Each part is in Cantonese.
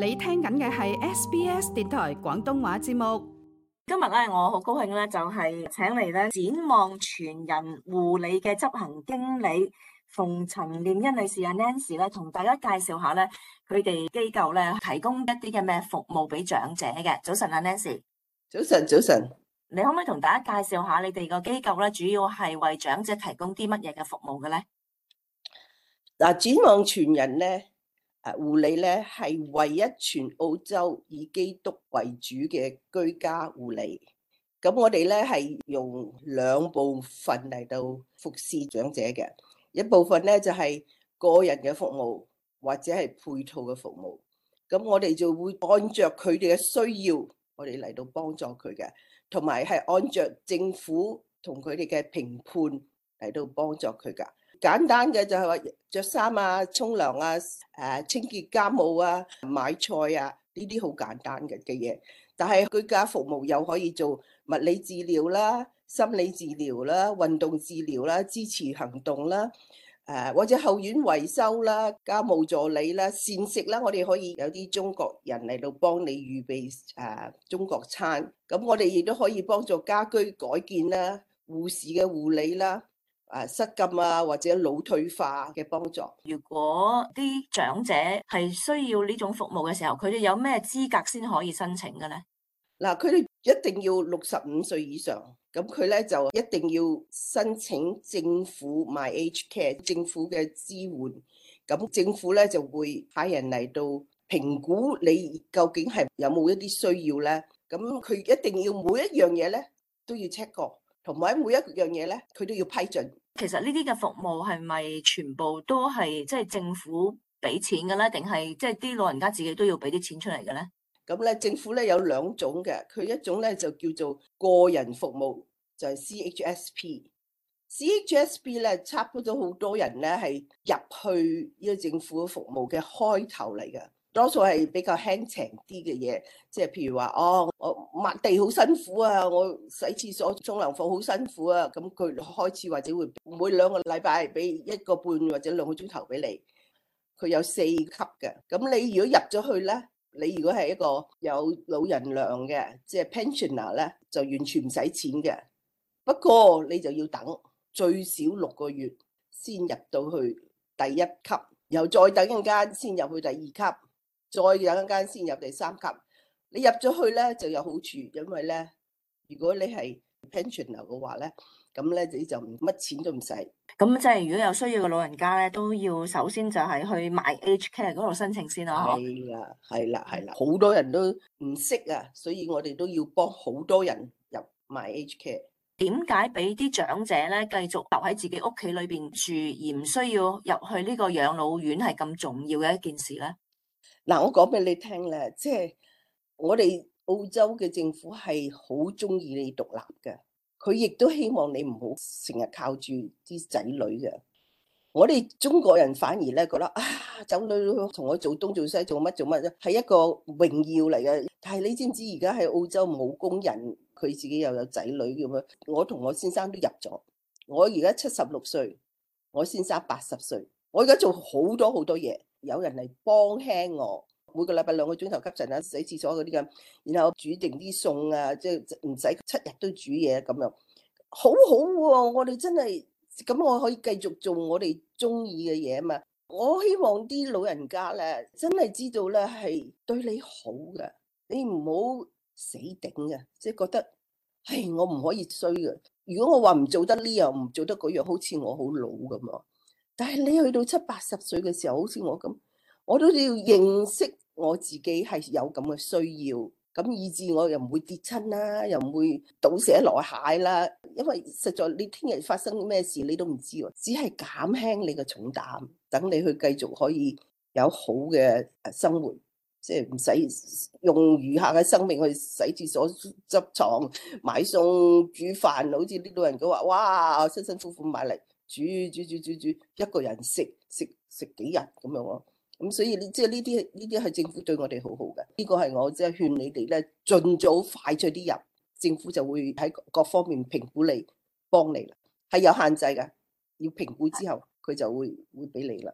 你聽緊嘅係 SBS 電台廣東話節目。 今日咧，我好高興咧，就係請嚟咧展望全人護理嘅執行經理馮陳念欣女士啊 Nancy 咧，同大家介紹下咧佢哋機構咧提供一啲嘅咩服務俾長者嘅。早晨啊 Nancy。 早晨，早晨。 你可唔可以同大家介紹下你哋個機構咧，主要係為長者提供啲乜嘢嘅服務嘅咧？ 嗱，展望全人咧，護理咧係唯一全澳洲以基督為主嘅居家護理。咁我哋咧係用兩部分嚟到服侍長者嘅，一部分咧就係個人嘅服務或者係配套嘅服務。咁我哋就會按照佢哋嘅需要，我哋嚟到幫助佢嘅，同埋係按照政府同佢哋嘅評判嚟到幫助佢噶。簡單嘅就係話着衫啊、沖涼啊、清潔家務啊、買菜啊，呢啲好簡單嘅嘢。但係居家服務又可以做物理治療啦、心理治療啦、運動治療啦、支持行動啦，或者後院維修啦、家務助理啦、膳食啦，我哋可以有啲中國人嚟到幫你預備中國餐。咁我哋亦都可以幫助家居改建啦、護士嘅護理啦。失禁啊，或者腦退化嘅幫助。 如果啲長者係需要呢種服務嘅時候，佢哋有咩資格先可以申請嘅咧？ 嗱，佢哋一定要65歲以上，咁佢咧就一定要申請政府 MyAge Care 政府嘅支援。咁政府咧就會派人嚟到評估你究竟係有冇一啲需要咧。咁佢一定要每一樣嘢咧都要 check 過，同埋每一樣嘢咧佢都要批准。 其實呢啲嘅服務係咪全部都係即係政府俾錢嘅咧，定係即係啲老人家自己都要俾啲錢出嚟嘅咧？ 咁咧政府咧有兩種嘅，佢一種咧就叫做個人服務，就係 CHSP。CHSP 咧差不多好多人咧係入去呢個政府服務嘅開頭嚟嘅。多數係比較輕情啲嘅嘢，即係譬如話，我抹地好辛苦啊，我洗廁所、沖涼房好辛苦啊，咁佢開始或者會每2個禮拜俾1個半或者2個鐘頭俾你。佢有4級嘅，咁你如果入咗去咧，你如果係一個有老人糧嘅，即係 pensioner 咧，就完全唔使錢嘅。不過你就要等最少6個月先入到去第1級，又再等一間先入去第2級。再有一間先入第3級，你入咗去咧就有好處，因為咧如果你係 pensioner 嘅話咧，咁咧你就乜錢都唔使。 咁即係如果有需要嘅老人家咧，都要首先就係去 MyAge Care 嗰度申請先咯。 係啦，係啦，係啦，好多人都唔識啊，所以我哋都要幫好多人入 MyAge Care。 點解俾啲長者咧繼續留喺自己屋企裏邊住，而唔需要入去呢個養老院係咁重要嘅一件事咧？ 嗱，我講俾你聽咧，即係我哋澳洲嘅政府係好中意你獨立嘅，佢亦都希望你唔好成日靠住啲仔女嘅。我哋中國人反而咧覺得仔女同我做東做西做乜啫，係一個榮耀嚟嘅。但係你知唔知而家喺澳洲冇工人，佢自己又有仔女咁樣？我同我先生都入咗，我而家76歲，我先生80歲，我而家做好多好多嘢。有人嚟幫輕我，每個禮拜2個鐘頭吸塵啊、洗廁所嗰啲咁，然後煮定啲餸啊，即係唔使7日都煮嘢咁樣，好好喎！我哋真係咁，我可以繼續做我哋中意嘅嘢啊嘛。我希望啲老人家咧，真係知道咧係對你好嘅，你唔好死頂嘅，即係覺得我唔可以衰嘅。如果我話唔做得呢樣唔做得嗰樣，好似我好老咁啊。但係你去到70、80歲嘅時候，好似我咁，我都要認識我自己係有咁嘅需要，咁以致我又唔會跌親啦，又唔會倒瀉籮蟹啦。因為實在你聽日發生咩事你都唔知喎，只係減輕你嘅重擔，等你去繼續可以有好嘅生活，即係唔使用餘下嘅生命去洗廁所、執床、買餸、煮飯，好似啲老人家話，哇，辛辛苦苦買嚟。煮，一個人食幾日咁樣喎。咁所以即係呢啲係政府對我哋好好嘅。呢個係我即係勸你哋咧，盡早快脆啲入，政府就會喺各方面評估你，幫你啦。係有限制㗎，要評估之後佢就會俾你啦。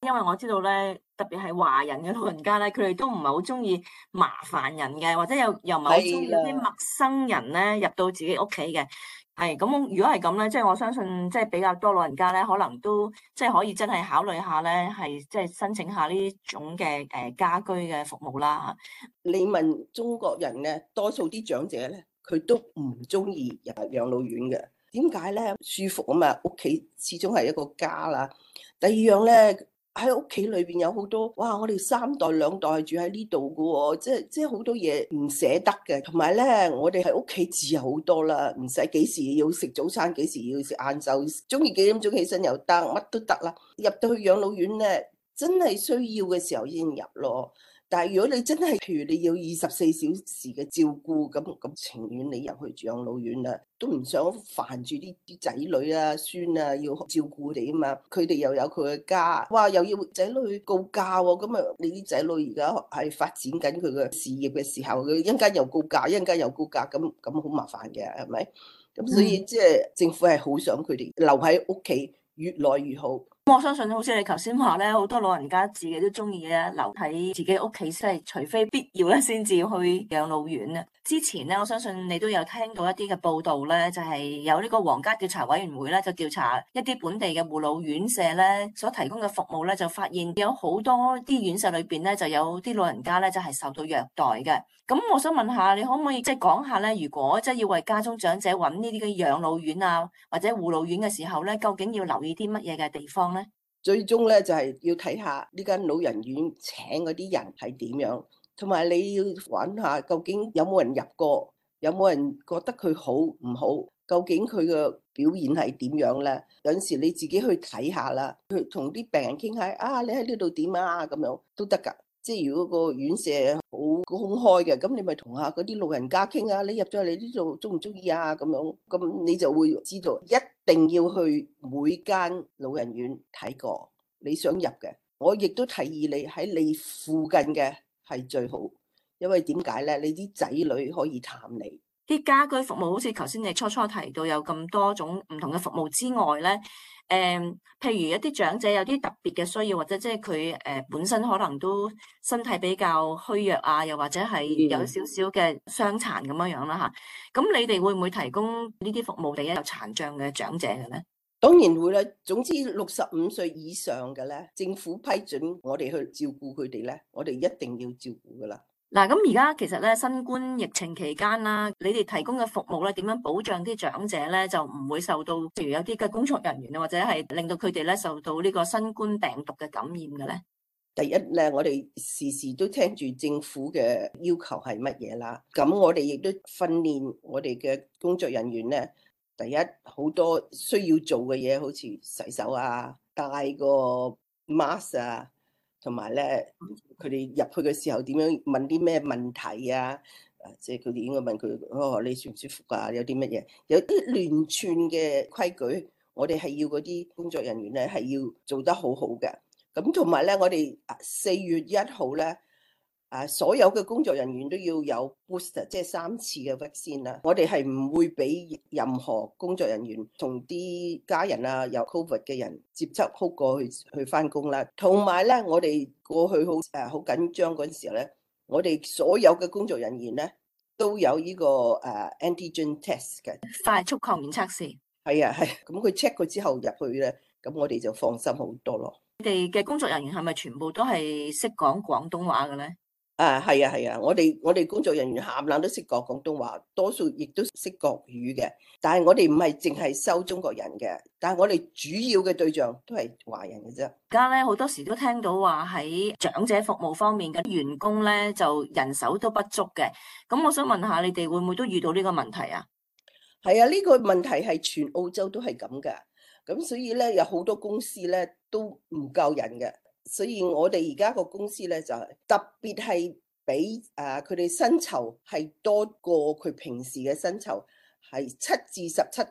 因為我知道咧，特別係華人嘅老人家咧，佢哋都唔係好中意麻煩人嘅，或者又唔係好中意有啲陌生人咧入到自己屋企嘅。係咁，如果係咁咧，即係我相信，即係比較多老人家咧，可能都即係可以真係考慮下咧，係即係申請下呢種嘅家居嘅服務啦。 你問中國人咧，多數啲長者咧，佢都唔中意入養老院嘅。點解咧？舒服啊嘛，屋企始終係一個家啦。第二樣咧，喺屋企裏邊有好多，哇！我哋3代2代住喺呢度噶喎，即係好多嘢唔捨得嘅。同埋咧，我哋喺屋企自由好多啦，唔使幾時要食早餐，幾時要食晏晝，中意幾點鐘起身又得，乜都得啦。入到去養老院咧，真係需要嘅時候先入咯。但係如果你真係，譬如你要24小時嘅照顧，咁情願你入去住養老院啦，都唔想煩住啲仔女啊、孫啊，要照顧你啊嘛。佢哋又有佢嘅家，哇！又要仔女去告假喎，咁啊，你啲仔女而家係發展緊佢嘅事業嘅時候，佢一陣間又告假，一陣間又告假，咁好麻煩嘅，係咪？咁所以即係政府係好想佢哋留喺屋企越來越好。 我相信好似你頭先話咧，好多老人家自己都中意咧留喺自己屋企，即係除非必要咧，先至去養老院啊。之前咧，我相信你都有聽到一啲嘅報道咧，就係有呢個皇家調查委員會咧，就調查一啲本地嘅護老院舍咧所提供嘅服務咧，就發現有好多啲院舍裏邊咧，就有啲老人家咧就係受到虐待嘅。咁我想問下，你可唔可以即係講下咧？如果即係要為家中長者揾呢啲嘅養老院啊，或者護老院嘅時候咧，究竟要留意啲乜嘢嘅地方咧？ 最終咧就係要睇下呢間老人院請嗰啲人係點樣，同埋你要揾下究竟有冇人入過，有冇人覺得佢好唔好，究竟佢嘅表現係點樣咧？有陣時你自己去睇下啦，去同啲病人傾下，啊你喺呢度點啊咁樣都得㗎。即係如果個院舍好公開嘅，咁你咪同下嗰啲老人家傾啊，你入咗嚟呢度中唔中意啊？咁樣，咁你就會知道，一定要去每間老人院睇過。你想入嘅，我亦都提議你喺你附近嘅係最好，因為點解咧？你啲仔女可以探你。 啲家居服務好似頭先你初提到有咁多種唔同嘅服務之外咧，譬如一啲長者有啲特別嘅需要，或者即係佢本身可能都身體比較虛弱啊，又或者係有少少嘅傷殘咁樣樣啦嚇。咁你哋會唔會提供呢啲服務俾有殘障嘅長者嘅咧？ 當然會啦。總之65歲以上嘅咧，政府批准我哋去照顧佢哋咧，我哋一定要照顧噶啦。 嗱，咁而家其實咧，新冠疫情期間啦，你哋提供嘅服務咧，點樣保障啲長者咧，就唔會受到，譬如有啲嘅工作人員啊，或者係令到佢哋咧受到呢個新冠病毒嘅感染嘅咧？ 第一咧，我哋時時都聽住政府嘅要求係乜嘢啦。咁我哋亦都訓練我哋嘅工作人員咧，第一好多需要做嘅嘢，好似洗手啊、戴個 mask 啊。同埋咧，佢哋入去嘅時候點樣問啲咩問題啊？即係佢哋應該問佢，哦，你舒唔舒服啊？有啲乜嘢？有啲連串嘅規矩，我哋係要嗰啲工作人員咧係要做得好好嘅。咁同埋咧，我哋4月1號咧，所有嘅工作人員都要有 booster，即係3次嘅 vaccine 啦。我哋係唔會俾任何工作人員同啲家人啊有 covid 嘅人接觸好過去翻工啦。同埋咧，我哋過去好緊張嗰陣時候咧，我哋所有嘅工作人員咧都有呢個antigen test 嘅快速抗原測試。 係啊係，咁佢 check 佢之後入去咧，咁我哋就放心好多咯。 你哋嘅工作人員係咪全部都係識講廣東話嘅咧？ 係啊，我哋工作人員冚唪唥都識講廣東話，多數亦都識國語嘅。但係我哋唔係淨係收中國人嘅，但係我哋主要嘅對象都係華人嘅啫。 而家咧好多時都聽到話喺長者服務方面嘅員工咧就人手都不足嘅。咁我想問下你哋會唔會都遇到呢個問題啊？ 係啊，呢個問題係全澳洲都係咁噶。咁所以咧有好多公司咧都唔夠人嘅。所以我哋而家個公司咧就係特別係俾佢哋薪酬係多過佢平時嘅薪酬，係7至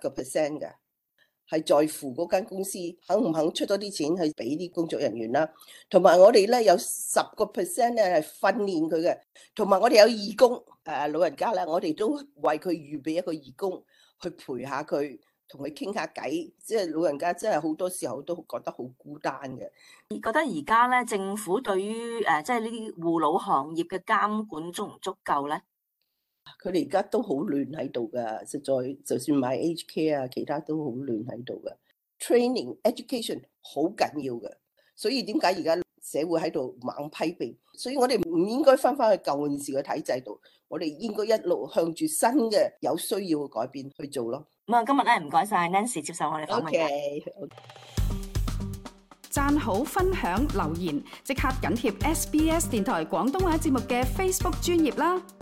17% 嘅，係在乎嗰間公司肯唔肯出多啲錢去俾啲工作人員啦。同埋我哋咧有10% 咧係訓練佢嘅，同埋我哋有義工老人家咧，我哋都為佢預備一個義工去陪下佢。 同佢傾下偈，即係老人家真係好多時候都覺得好孤單嘅。 覺得而家咧政府對於即係呢啲護老行業嘅監管足唔足夠咧？ 佢哋而家都好亂喺度噶，實在就算買 aged care 啊，其他都好亂喺度噶。Training education 好緊要嘅，所以點解而家社會喺度猛批評？所以我哋唔應該翻去舊陣時嘅體制度，我哋應該一路向住新嘅有需要嘅改變去做咯。 咁啊，今日咧唔該晒 Nancy 接受我哋訪問嘅。 讚好、分享、留言，即刻緊貼SBS 電台廣東話節目嘅 Facebook 專頁啦！